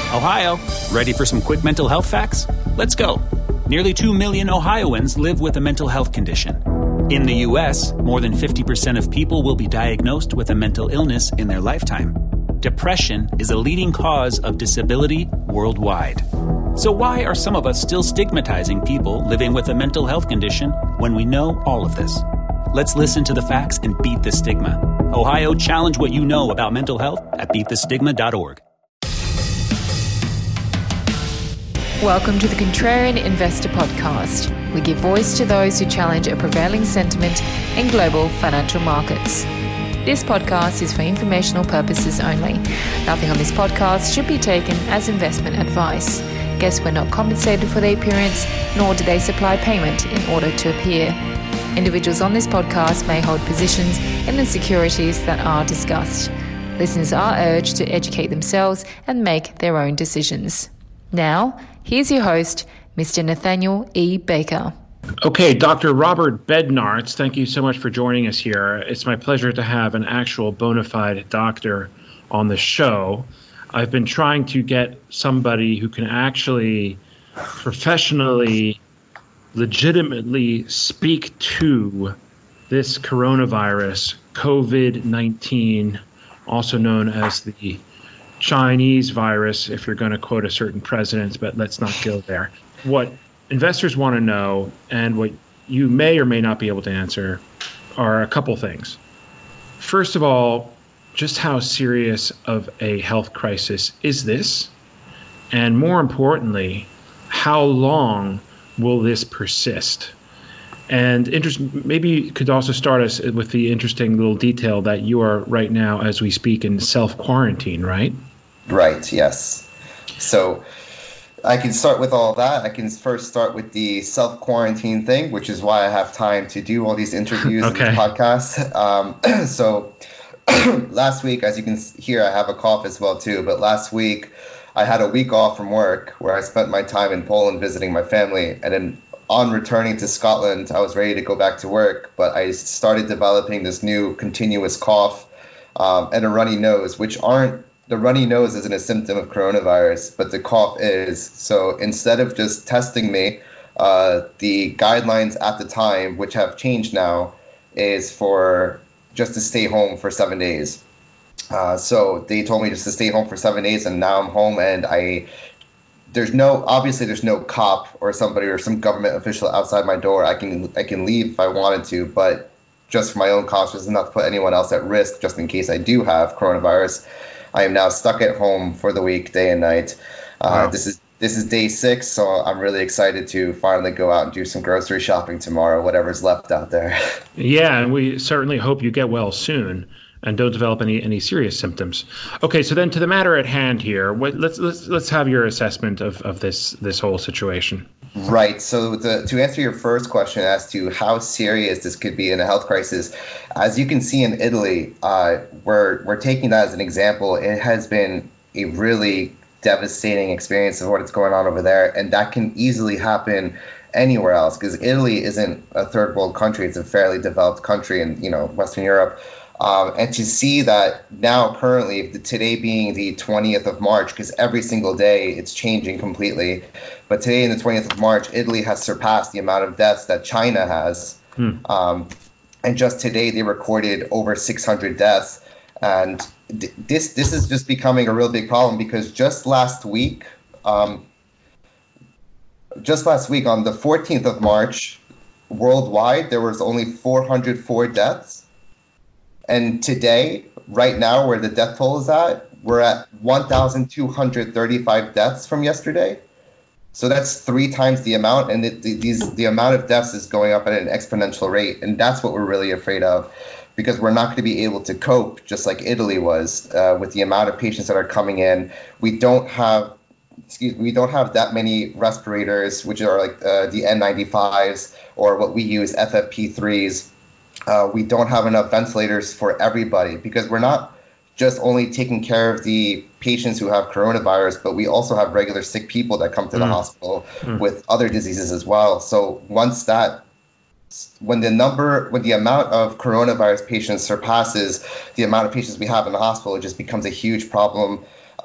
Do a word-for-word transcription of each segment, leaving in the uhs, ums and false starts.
Ohio, ready for some quick mental health facts? Let's go. Nearly two million Ohioans live with a mental health condition. In the U S, more than fifty percent of people will be diagnosed with a mental illness in their lifetime. Depression is a leading cause of disability worldwide. So why are some of us still stigmatizing people living with a mental health condition when we know all of this? Let's listen to the facts and beat the stigma. Ohio, challenge what you know about mental health at beat the stigma dot org. Welcome to the Contrarian Investor Podcast. We give voice to those who challenge a prevailing sentiment in global financial markets. This podcast is for informational purposes only. Nothing on this podcast should be taken as investment advice. Guests were not compensated for their appearance, nor do they supply payment in order to appear. Individuals on this podcast may hold positions in the securities that are discussed. Listeners are urged to educate themselves and make their own decisions. Now, here's your host, Mister Nathaniel E. Baker. Okay, Doctor Robert Bednarz, thank you so much for joining us here. It's my pleasure to have an actual bona fide doctor on the show. I've been trying to get somebody who can actually professionally, legitimately speak to this coronavirus, COVID nineteen, also known as the Chinese virus, if you're going to quote a certain president, but let's not go there. What investors want to know, and what you may or may not be able to answer, are a couple things. First of all, just how serious of a health crisis is this? And more importantly, how long will this persist? And interest, maybe you could also start us with the interesting little detail that you are right now, as we speak, in self-quarantine, right? Right, yes. So I can start with all that. I can first start with the self-quarantine thing, which is why I have time to do all these interviews okay. and podcasts. Um, so last week, as you can hear, I have a cough as well, too. But last week, I had a week off from work where I spent my time in Poland visiting my family. And then on returning to Scotland, I was ready to go back to work, but I started developing this new continuous cough um, and a runny nose, which aren't, the runny nose isn't a symptom of coronavirus, but the cough is. So instead of just testing me, uh, the guidelines at the time, which have changed now, is for just to stay home for seven days. Uh, so they told me just to stay home for seven days, and now I'm home, and I There's no, obviously there's no cop or somebody or some government official outside my door. I can I can leave if I wanted to, but just for my own conscience, not to put anyone else at risk, just in case I do have coronavirus, I am now stuck at home for the week, day and night. Uh, wow. This is this is day six, so I'm really excited to finally go out and do some grocery shopping tomorrow, whatever's left out there. Yeah, and we certainly hope you get well soon and don't develop any, any serious symptoms. Okay, so then to the matter at hand here, what, let's let's let's have your assessment of, of this this whole situation. Right. So the, to answer your first question as to how serious this could be in a health crisis, as you can see in Italy, uh, we're we're taking that as an example. It has been a really devastating experience of what's going on over there, and that can easily happen anywhere else because Italy isn't a third world country; it's a fairly developed country in you know Western Europe. Um, and to see that now currently, today being the twentieth of March, because every single day it's changing completely, but today in the twentieth of March, Italy has surpassed the amount of deaths that China has. Hmm. Um, and just today they recorded over six hundred deaths. And th- this this is just becoming a real big problem because just last week, um, just last week on the fourteenth of March, worldwide, there was only four hundred four deaths. And today, right now, where the death toll is at, we're at one thousand two hundred thirty-five deaths from yesterday. So that's three times the amount, and it, the, these the amount of deaths is going up at an exponential rate, and that's what we're really afraid of, because we're not going to be able to cope, just like Italy was, uh, with the amount of patients that are coming in. We don't have, excuse me, we don't have that many respirators, which are like uh, the N ninety-fives or what we use, F F P threes. Uh, we don't have enough ventilators for everybody because we're not just only taking care of the patients who have coronavirus, but we also have regular sick people that come to the mm. hospital mm. with other diseases as well. So once that, when the number, when the amount of coronavirus patients surpasses the amount of patients we have in the hospital, it just becomes a huge problem.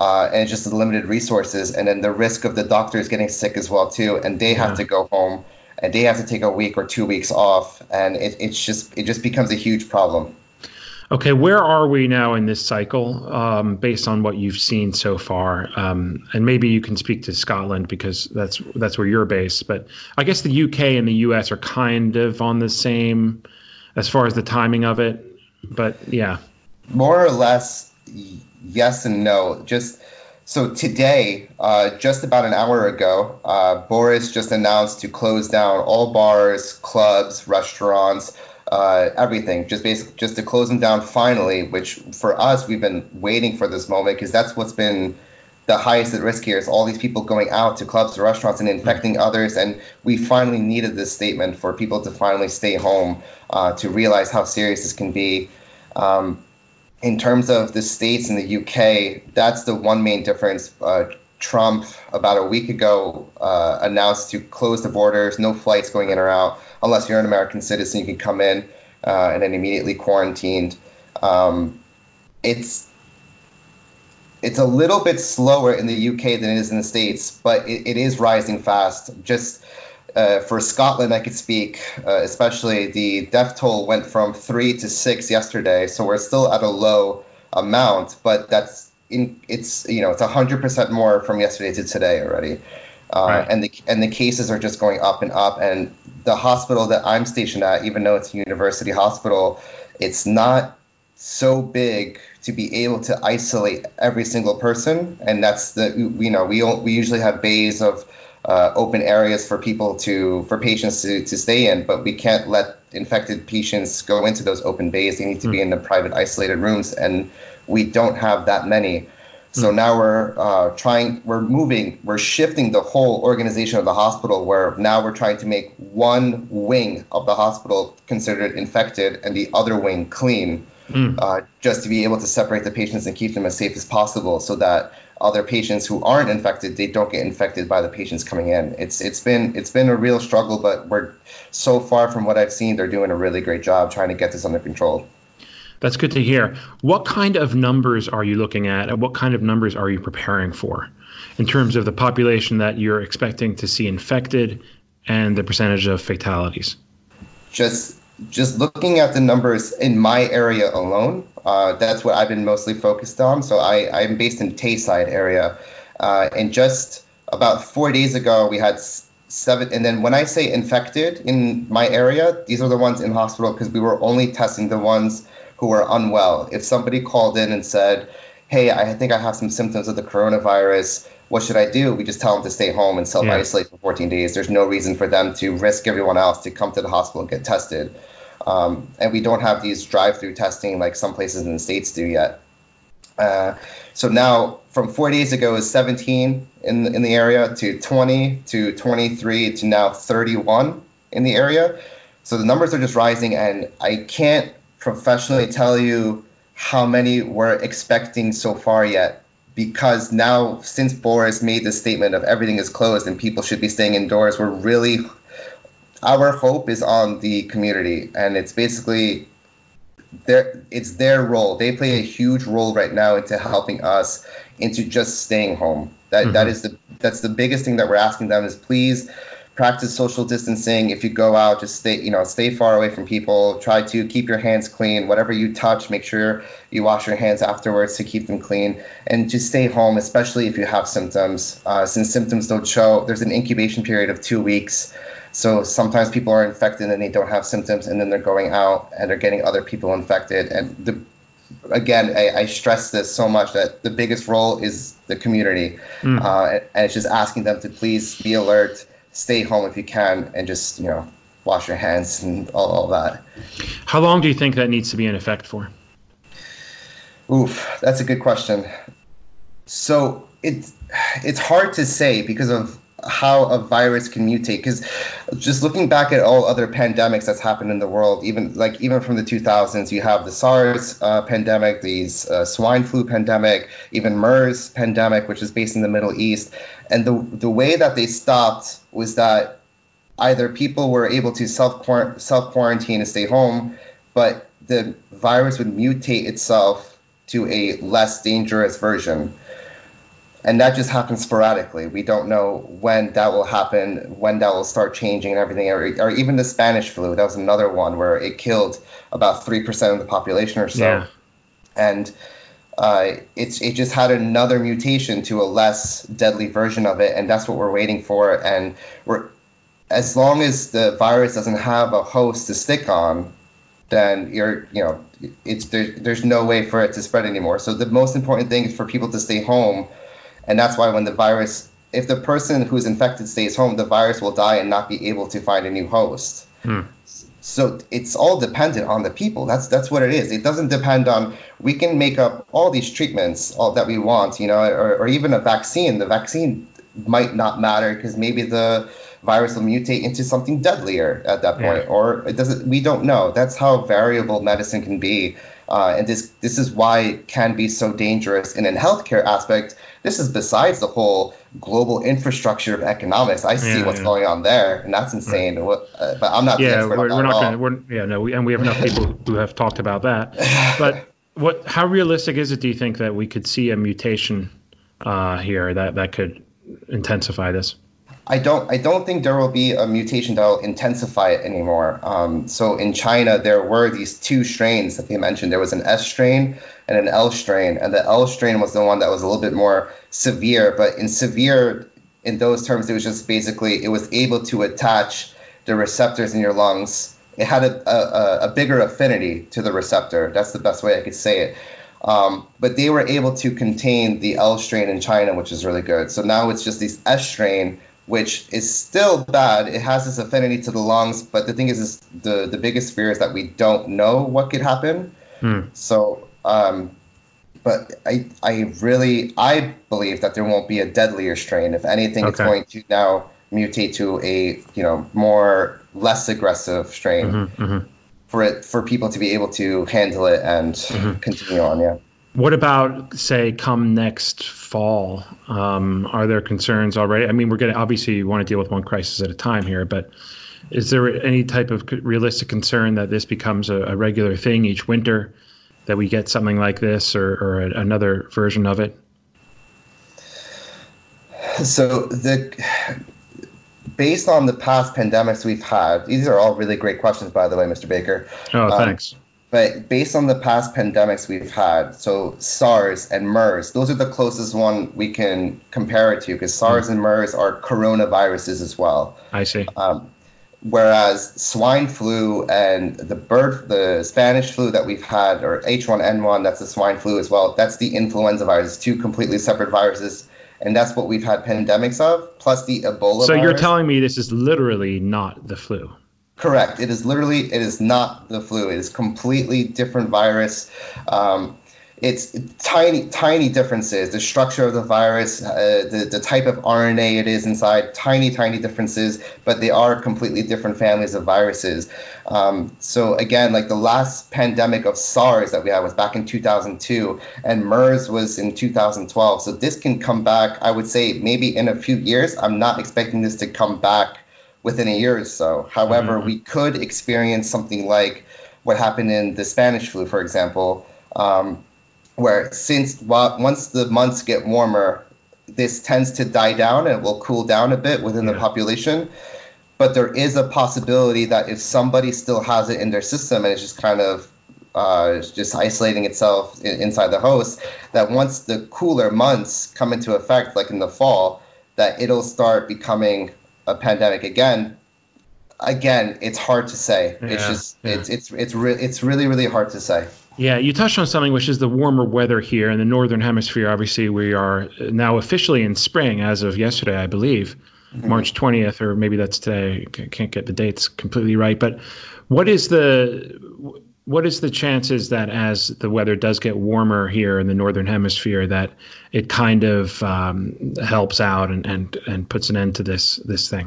uh, and just the limited resources, and then the risk of the doctors getting sick as well too, and they have Yeah. to go home, and they have to take a week or two weeks off, and it, it's just it just becomes a huge problem. Okay, where are we now in this cycle, um, based on what you've seen so far? Um, and maybe you can speak to Scotland because that's that's where you're based. But I guess the U K and the U S are kind of on the same as far as the timing of it. But yeah, More or less, y- yes and no. Just so today, uh, just about an hour ago, uh, Boris just announced to close down all bars, clubs, restaurants, uh, everything. Just basically just to close them down finally. Which for us, we've been waiting for this moment because that's what's been the highest at risk here is all these people going out to clubs or restaurants and infecting others. And we finally needed this statement for people to finally stay home, uh, to realize how serious this can be. Um, in terms of the states and the U K, that's the one main difference. Uh, Trump, about a week ago, uh, announced to close the borders, no flights going in or out. Unless you're an American citizen, you can come in uh, and then immediately quarantined. Um, it's It's a little bit slower in the U K than it is in the States, but it, it is rising fast. Just uh, for Scotland, I could speak, uh, especially the death toll went from three to six yesterday, so we're still at a low amount, but that's in it's you know it's one hundred percent more from yesterday to today already. Uh, Right. and the and the cases are just going up and up. And the hospital that I'm stationed at, even though it's a university hospital, it's not so big to be able to isolate every single person. And that's the you know we we usually have bays of uh, open areas for people to for patients to, to stay in, but we can't let infected patients go into those open bays. They need to be in the private isolated rooms, and we don't have that many. So now we're uh, trying, we're moving, we're shifting the whole organization of the hospital, where now we're trying to make one wing of the hospital considered infected and the other wing clean, Mm. uh, just to be able to separate the patients and keep them as safe as possible, so that other patients who aren't infected, they don't get infected by the patients coming in. It's it's been it's been a real struggle, but we're so far from what I've seen, they're doing a really great job trying to get this under control. That's good to hear. What kind of numbers are you looking at, and what kind of numbers are you preparing for in terms of the population that you're expecting to see infected and the percentage of fatalities? Just just looking at the numbers in my area alone, uh, that's what I've been mostly focused on. So I, I'm based in Tayside area, uh, and just about four days ago, we had seven. And then when I say infected in my area, these are the ones in hospital, because we were only testing the ones who were unwell. If somebody called in and said, hey, I think I have some symptoms of the coronavirus, what should I do? We just tell them to stay home and self-isolate yeah. for fourteen days. There's no reason for them to risk everyone else to come to the hospital and get tested. Um, and we don't have these drive-through testing like some places in the States do yet. Uh, so now from four days ago is seventeen in the, in the area to twenty to twenty-three to now thirty-one in the area. So the numbers are just rising, and I can't professionally tell you how many we're expecting so far yet, because now since Boris made the statement of everything is closed and people should be staying indoors, we're really, our hope is on the community, and it's basically their, it's their role. They play a huge role right now into helping us into just staying home. That mm-hmm. that is the that's the biggest thing that we're asking them is please practice social distancing. If you go out, just stay, you know, stay far away from people. Try to keep your hands clean. Whatever you touch, make sure you wash your hands afterwards to keep them clean. And just stay home, especially if you have symptoms. Uh, since symptoms don't show, there's an incubation period of two weeks. So sometimes people are infected and they don't have symptoms, and then they're going out and they're getting other people infected. And the, again, I, I stress this so much that the biggest role is the community. Mm. Uh, and it's just asking them to please be alert, stay home if you can, and just, you know, wash your hands and all, all that. How long do you think that needs to be in effect for? Oof, that's a good question. So it's it's hard to say because of how a virus can mutate. Because just looking back at all other pandemics that's happened in the world, even like even from the two thousands, you have the SARS uh, pandemic, the uh, swine flu pandemic, even MERS pandemic, which is based in the Middle East. And the the way that they stopped was that either people were able to self self quarantine and stay home, but the virus would mutate itself to a less dangerous version. and that just happens sporadically. We don't know when that will happen, when that will start changing and everything. Or, or even the Spanish flu, that was another one where it killed about three percent of the population or so. Yeah. And uh, it's it just had another mutation to a less deadly version of it, and that's what we're waiting for. And we're as long as the virus doesn't have a host to stick on, then you're, you know, it's there, there's no way for it to spread anymore. So the most important thing is for people to stay home. And that's why when the virus, if the person who's infected stays home, the virus will die and not be able to find a new host. Hmm. So it's all dependent on the people. That's that's what it is. It doesn't depend on, we can make up all these treatments all that we want, you know, or, or even a vaccine. The vaccine might not matter because maybe the virus will mutate into something deadlier at that point, yeah. or it doesn't. We don't know. That's how variable medicine can be, uh, and this this is why it can be so dangerous. And in healthcare aspect, this is besides the whole global infrastructure of economics. I see yeah, what's yeah. going on there, and that's insane. Right. What, uh, but I'm not. Yeah, the expert we're, on that we're not going to. Yeah, no, we, and we have enough people who have talked about that. But what? How realistic is it? Do you think that we could see a mutation uh, here that that could intensify this? I don't I don't think there will be a mutation that will intensify it anymore. Um, so in China, there were these two strains that they mentioned. There was an S strain and an L strain. And the L strain was the one that was a little bit more severe. But in severe, in those terms, it was just basically, it was able to attach the receptors in your lungs. It had a, a, a bigger affinity to the receptor. That's the best way I could say it. Um, but they were able to contain the L strain in China, which is really good. So now it's just this S strain, which is still bad. It has this affinity to the lungs, but the thing is, is the, the biggest fear is that we don't know what could happen. Hmm. So, um, but I I really, I believe that there won't be a deadlier strain. If anything, okay. It's going to now mutate to a, you know, more, less aggressive strain mm-hmm, mm-hmm. for it, for people to be able to handle it and mm-hmm. continue on, yeah. What about, say, come next fall? Um, are there concerns already? I mean, we're going to obviously want to deal with one crisis at a time here, but is there any type of realistic concern that this becomes a, a regular thing each winter, that we get something like this or, or a, another version of it? So the based on the past pandemics we've had, these are all really great questions, by the way, Mister Baker. Oh, thanks. Um, But based on the past pandemics we've had, so SARS and MERS, those are the closest one we can compare it to, because SARS mm. and MERS are coronaviruses as well. I see. Um, whereas swine flu and the bird, the Spanish flu that we've had, or H one N one, that's the swine flu as well. That's the influenza virus, two completely separate viruses. And that's what we've had pandemics of, plus the Ebola So virus. You're telling me this is literally not the flu? Correct. It is literally, it is not the flu. It is completely different virus. Um, it's tiny, tiny differences. The structure of the virus, uh, the, the type of R N A it is inside, tiny, tiny differences, but they are completely different families of viruses. Um, so again, like the last pandemic of SARS that we had was back in two thousand two, and MERS was in two thousand twelve. So this can come back, I would say, maybe in a few years. I'm not expecting this to come back within a year or so. However, mm-hmm. we could experience something like what happened in the Spanish flu, for example, um, where since well, once the months get warmer, this tends to die down and it will cool down a bit within yeah. the population. But there is a possibility that if somebody still has it in their system and it's just kind of uh, just isolating itself in, inside the host, that once the cooler months come into effect, like in the fall, that it'll start becoming a pandemic again. Again, it's hard to say. Yeah, it's just yeah. it's it's it's re- it's really really hard to say. Yeah, you touched on something, which is the warmer weather here in the northern hemisphere. Obviously, we are now officially in spring as of yesterday, I believe, mm-hmm. March twentieth, or maybe that's today. I can't get the dates completely right. But what is the what is the chances that as the weather does get warmer here in the northern hemisphere, that it kind of um, helps out and, and, and puts an end to this this thing?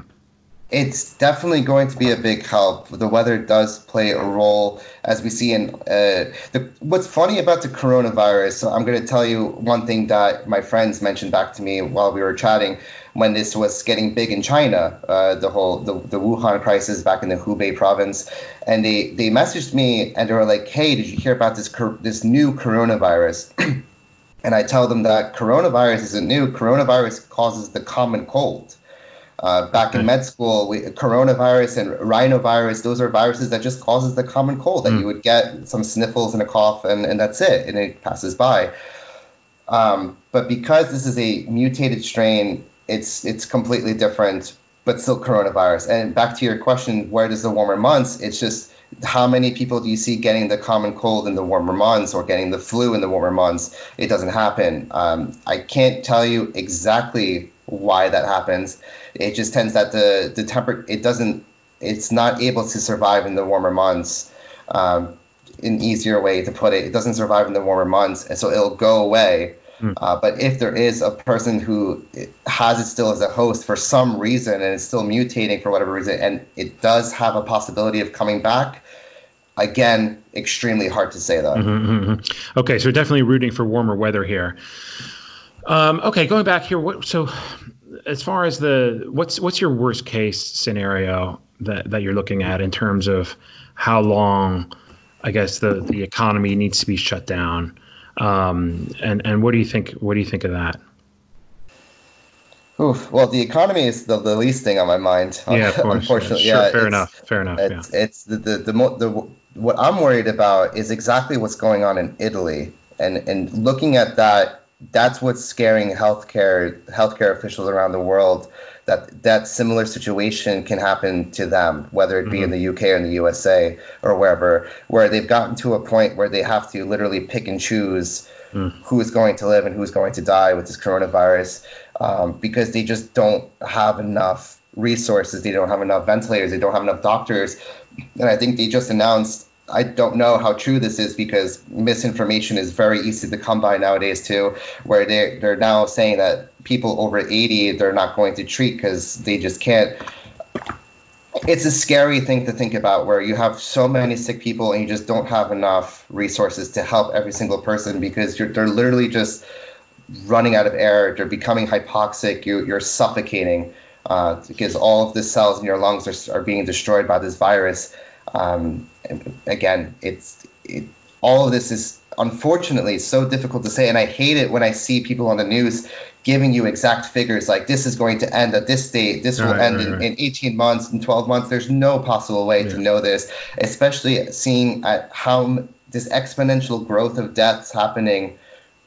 It's definitely going to be a big help. The weather does play a role, as we see in uh, the. What's funny about the coronavirus? So I'm going to tell you one thing that my friends mentioned back to me while we were chatting when this was getting big in China, uh, the whole the, the Wuhan crisis back in the Hubei province, and they they messaged me and they were like, "Hey, did you hear about this this new coronavirus?" And I tell them that coronavirus isn't new. Coronavirus causes the common cold. Uh, back in med school, we, coronavirus and rhinovirus, those are viruses that just causes the common cold, that mm. you would get some sniffles and a cough, and, and that's it, and it passes by. Um, but because this is a mutated strain, it's it's completely different, but still coronavirus. And back to your question, where does the warmer months? It's just how many people do you see getting the common cold in the warmer months or getting the flu in the warmer months? It doesn't happen. Um, I can't tell you exactly why that happens. It just tends that the the temper it doesn't it's not able to survive in the warmer months. Um, an easier way to put it, it doesn't survive in the warmer months, and so it'll go away. Mm. Uh, but if there is a person who has it still as a host for some reason, and it's still mutating for whatever reason, and it does have a possibility of coming back, again, extremely hard to say that. Mm-hmm, mm-hmm. Okay, so definitely rooting for warmer weather here. Um, okay, going back here, what, so as far as the what's what's your worst case scenario that, that you're looking at in terms of how long, I guess, the, the economy needs to be shut down, um, and and what do you think? What do you think of that? Oof. Well, the economy is the, the least thing on my mind. Yeah, of course. Unfortunately, yeah, sure, yeah. Fair enough. Fair enough. It's, yeah. it's the the, the, the the what I'm worried about is exactly what's going on in Italy, and and looking at that. That's what's scaring healthcare healthcare officials around the world, that that similar situation can happen to them, whether it be mm-hmm. in the U K or in the U S A or wherever, where they've gotten to a point where they have to literally pick and choose mm. who is going to live and who's going to die with this coronavirus, um, because they just don't have enough resources. They don't have enough ventilators. They don't have enough doctors. And I think they just announced, I don't know how true this is because misinformation is very easy to come by nowadays too, where they're, they're now saying that people over eighty, they're not going to treat because they just can't. It's a scary thing to think about, where you have so many sick people and you just don't have enough resources to help every single person, because you're, they're literally just running out of air. They're becoming hypoxic. You, you're suffocating uh, because all of the cells in your lungs are, are being destroyed by this virus. Um, again, it's it, all of this is unfortunately so difficult to say, and I hate it when I see people on the news giving you exact figures like this is going to end at this date, this will right, end right, in, right. in eighteen months, in twelve months. There's no possible way yeah. to know this, especially seeing at how this exponential growth of deaths happening.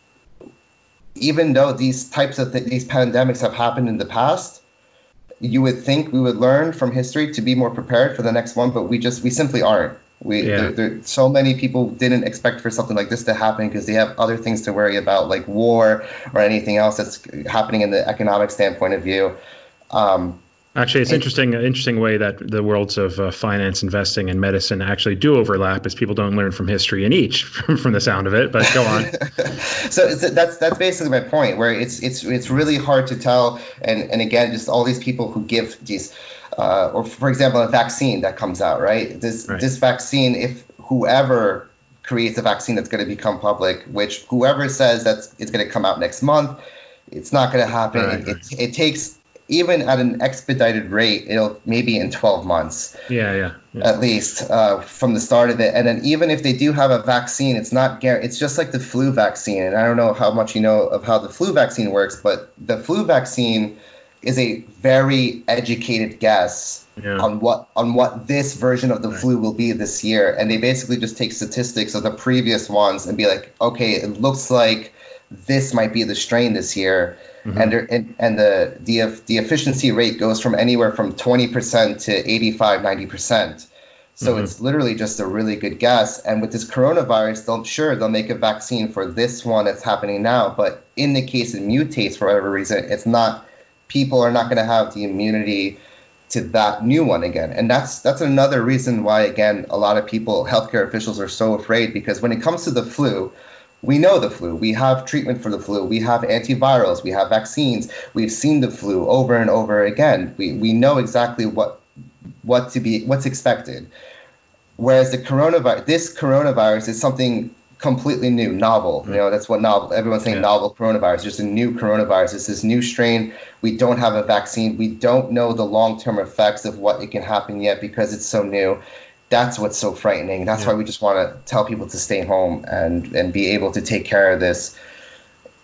Even though these types of th- these pandemics have happened in the past, you would think we would learn from history to be more prepared for the next one, but we just we simply aren't. We yeah. there, there, so many people didn't expect for something like this to happen because they have other things to worry about, like war or anything else that's happening in the economic standpoint of view. Um, Actually, it's it, interesting. An interesting way that the worlds of uh, finance, investing, and medicine actually do overlap, is people don't learn from history in each, from the sound of it. But go on. So it's, that's that's basically my point, where it's it's it's really hard to tell. And and again, just all these people who give these, uh, or for example, a vaccine that comes out, right? This right. this vaccine, if whoever creates a vaccine that's going to become public, which whoever says that it's going to come out next month, it's not going to happen. Right. It, it it takes. Even at an expedited rate, it'll maybe in twelve months. Yeah, yeah. yeah. At least uh, from the start of it. And then even if they do have a vaccine, it's not gar- it's just like the flu vaccine. And I don't know how much you know of how the flu vaccine works, but the flu vaccine is a very educated guess yeah. on what on what this version of the right. flu will be this year. And they basically just take statistics of the previous ones and be like, okay, it looks like this might be the strain this year. Mm-hmm. And, and and the the the efficiency rate goes from anywhere from twenty percent to eighty-five, ninety percent. So mm-hmm. it's literally just a really good guess. And with this coronavirus, they'll sure they'll make a vaccine for this one that's happening now. But in the case it mutates for whatever reason, it's not. People are not going to have the immunity to that new one again. And that's that's another reason why, again, a lot of people, healthcare officials, are so afraid, because when it comes to the flu, we know the flu. We have treatment for the flu. We have antivirals. We have vaccines. We've seen the flu over and over again. We we know exactly what what to be what's expected. Whereas the coronavirus, this coronavirus is something completely new, novel. You know, that's what novel. Everyone's saying yeah. novel coronavirus. Just a new coronavirus. It's this new strain. We don't have a vaccine. We don't know the long-term effects of what it can happen yet because it's so new. That's what's so frightening. That's yeah. why we just want to tell people to stay home and, and be able to take care of this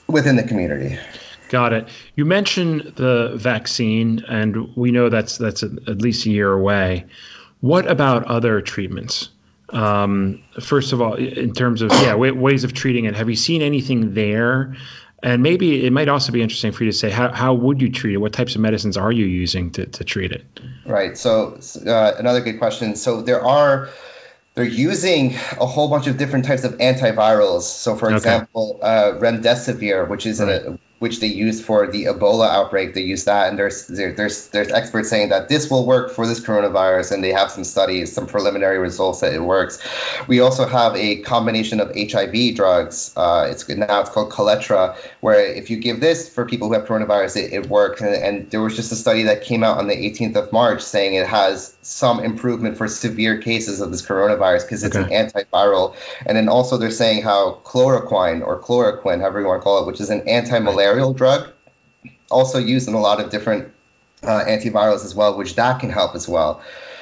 within the community. Got it. You mentioned the vaccine, and we know that's that's at least a year away. What about other treatments? Um, first of all, in terms of yeah w- ways of treating it, have you seen anything there? And maybe it might also be interesting for you to say, how, how would you treat it? What types of medicines are you using to, to treat it? Right. So uh, another good question. So there are, they're using a whole bunch of different types of antivirals. So for Okay. example, uh, remdesivir, which is Right. a, which they use for the Ebola outbreak, they use that, and there's there, there's there's experts saying that this will work for this coronavirus, and they have some studies, some preliminary results that it works. We also have a combination of H I V drugs. Uh, it's now it's called Kaletra, where if you give this for people who have coronavirus, it, it works. And, and there was just a study that came out on the eighteenth of March saying it has some improvement for severe cases of this coronavirus because it's Okay. an antiviral. And then also they're saying how chloroquine or chloroquine, however you want to call it, which is an anti-malarial drug, also used in a lot of different uh, antivirals as well, which that can help as well.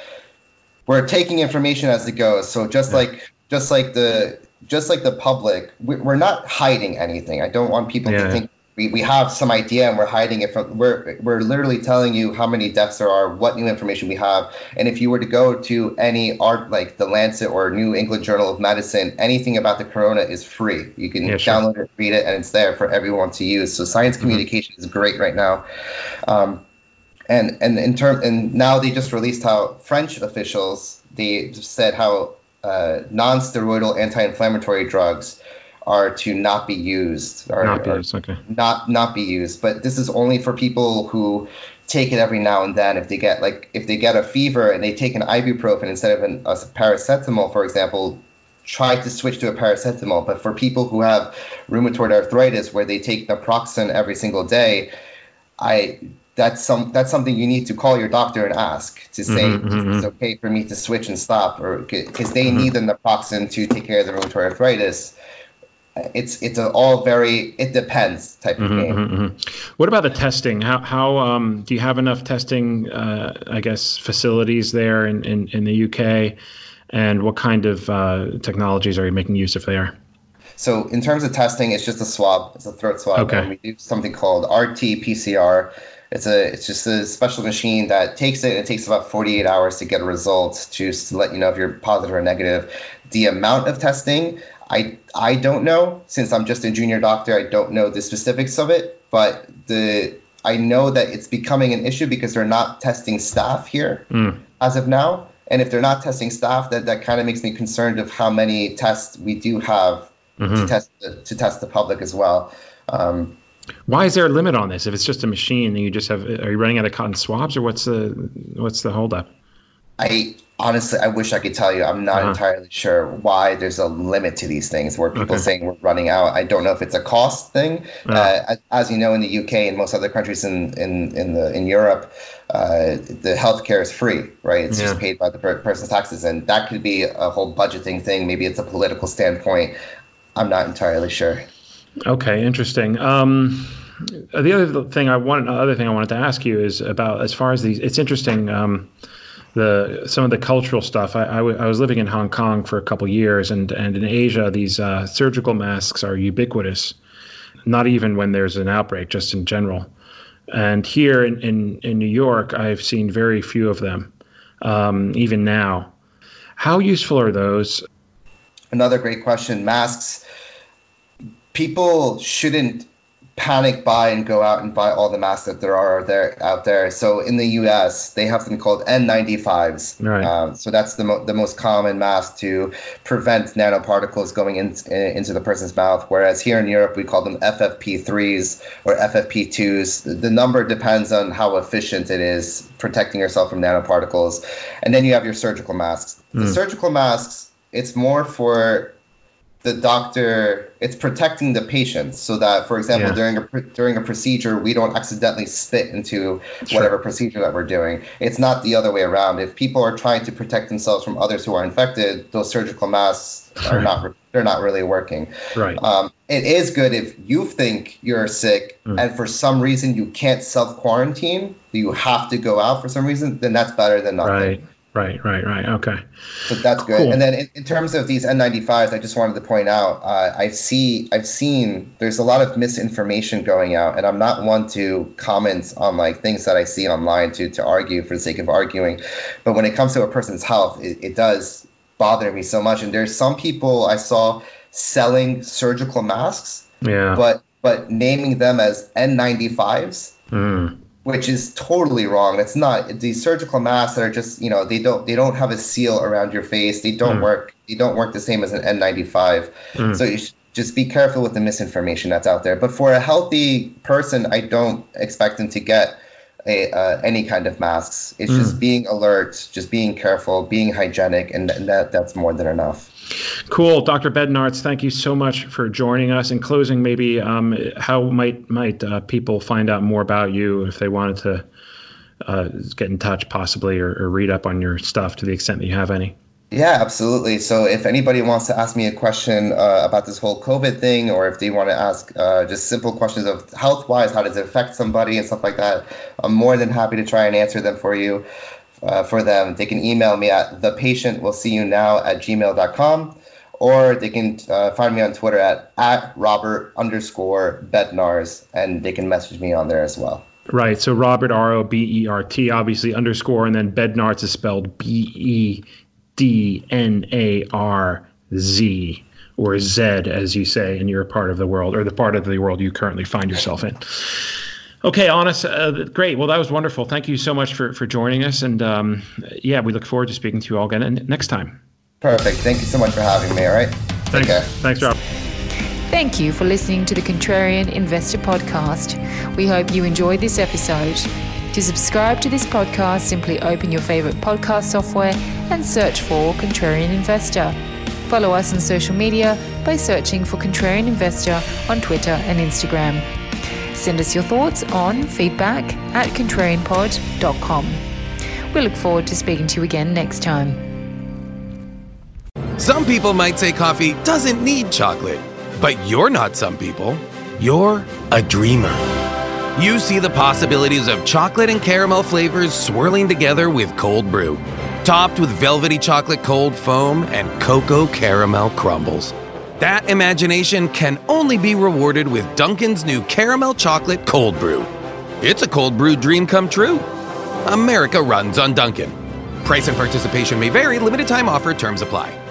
We're taking information as it goes. So just Yeah. like just like the just like the public, we- we're not hiding anything. I don't want people Yeah. to think we, we have some idea and we're hiding it from. We're we're literally telling you how many deaths there are, what new information we have, and if you were to go to any art like the Lancet or New England Journal of Medicine, anything about the corona is free. You can Yeah, sure. download it, read it, and it's there for everyone to use. So science communication is great right now. Um, and and in term and now they just released how French officials they said how uh, non-steroidal anti-inflammatory drugs are to not be used or Not or these, okay. not not be used. But this is only for people who take it every now and then. If they get like if they get a fever and they take an ibuprofen instead of an, a paracetamol, for example, try to switch to a paracetamol. But for people who have rheumatoid arthritis where they take naproxen every single day, I that's some that's something you need to call your doctor and ask to say Mhm, mhm, it's okay for me to switch and stop, or because they need the naproxen to take care of the rheumatoid arthritis. It's it's a all very it depends type of Mhm, game. mhm, mhm. What about the testing? How how um, do you have enough testing? Uh, I guess facilities there in, in, in the U K, and what kind of uh, technologies are you making use of there? So in terms of testing, it's just a swab. It's a throat swab. Okay. And we do something called R T P C R. It's a it's just a special machine that takes it. It takes about forty-eight hours to get a result to s- let you know if you're positive or negative. The amount of testing, I I don't know, since I'm just a junior doctor. I don't know the specifics of it, but the I know that it's becoming an issue because they're not testing staff here Mm. as of now. And if they're not testing staff, that, that kind of makes me concerned of how many tests we do have Mhm. to test the, to test the public as well. Um, Why is there a limit on this? If it's just a machine, and you just have, are you running out of cotton swabs, or what's the what's the holdup? I honestly, I wish I could tell you. I'm not Uh-huh. entirely sure why there's a limit to these things where people Okay. saying we're running out. I don't know if it's a cost thing. Uh. Uh, as, as you know, in the U K and most other countries in in in the in Europe, uh, the healthcare is free, right? It's Yeah. just paid by the per- person's taxes, and that could be a whole budgeting thing. Maybe it's a political standpoint. I'm not entirely sure. Okay, interesting. Um, the other thing I want, other thing I wanted to ask you is about as far as these. It's interesting. Um, the some of the cultural stuff. I, I, w- I was living in Hong Kong for a couple years, and and in Asia, these uh, surgical masks are ubiquitous. Not even when there's an outbreak, just in general. And here in in, in New York, I've seen very few of them, um, even now. How useful are those? Another great question. Masks. People shouldn't panic buy and go out and buy all the masks that there are there out there. So in the U S, they have something called N ninety-fives. Right. Um, so that's the mo- the most common mask to prevent nanoparticles going in, in, into the person's mouth. Whereas here in Europe, we call them F F P threes or F F P twos. The, the number depends on how efficient it is protecting yourself from nanoparticles. And then you have your surgical masks. The Mm. surgical masks, it's more for the doctor, it's protecting the patient so that, for example, Yeah. during a pr- during a procedure, we don't accidentally spit into Sure. whatever procedure that we're doing. It's not the other way around. If people are trying to protect themselves from others who are infected, those surgical masks are Right. not they're not really working. Right. Um, it is good if you think you're sick Mm. and for some reason you can't self quarantine, you have to go out for some reason, then that's better than nothing. Right. Right, right, right. Okay. So that's good. Cool. And then in, in terms of these N ninety-fives, I just wanted to point out, uh, I see, I've seen there's a lot of misinformation going out, and I'm not one to comment on like things that I see online to to argue for the sake of arguing. But when it comes to a person's health, it, it does bother me so much. And there's some people I saw selling surgical masks, yeah, but but naming them as N ninety-fives. Mm. Which is totally wrong. It's not. These surgical masks that are just, you know, they don't they don't have a seal around your face. They don't mm. work. They don't work the same as an N ninety-five. Mm. So you should just be careful with the misinformation that's out there. But for a healthy person, I don't expect them to get a uh, any kind of masks. It's mm. just being alert, just being careful, being hygienic, and, and that that's more than enough. Cool. Doctor Bednarz, thank you so much for joining us. In closing, maybe um, how might might uh, people find out more about you if they wanted to uh, get in touch possibly or, or read up on your stuff to the extent that you have any? Yeah, absolutely. So if anybody wants to ask me a question uh, about this whole COVID thing, or if they want to ask uh, just simple questions of health-wise, how does it affect somebody and stuff like that, I'm more than happy to try and answer them for you. Uh, for them, they can email me at the patient will see you now at gmail dot com, or they can uh, find me on Twitter at, at Robert underscore Bednarz, and they can message me on there as well. Right. So Robert, R O B E R T, obviously underscore, and then Bednarz is spelled B E D N A R Z, or Z, as you say, in your part of the world, or the part of the world you currently find yourself in. Okay, Anas, uh, great. Well, that was wonderful. Thank you so much for, for joining us. And um, yeah, we look forward to speaking to you all again next time. Perfect. Thank you so much for having me. All right. Thanks. Take care. Thanks, Rob. Thank you for listening to the Contrarian Investor Podcast. We hope you enjoyed this episode. To subscribe to this podcast, simply open your favorite podcast software and search for Contrarian Investor. Follow us on social media by searching for Contrarian Investor on Twitter and Instagram. Send us your thoughts on feedback at contrarian pod dot com. We look forward to speaking to you again next time. Some people might say coffee doesn't need chocolate, but you're not some people. You're a dreamer. You see the possibilities of chocolate and caramel flavors swirling together with cold brew, topped with velvety chocolate cold foam and cocoa caramel crumbles. That imagination can only be rewarded with Dunkin's new Caramel Chocolate Cold Brew. It's a cold brew dream come true. America runs on Dunkin'. Price and participation may vary. Limited time offer. Terms apply.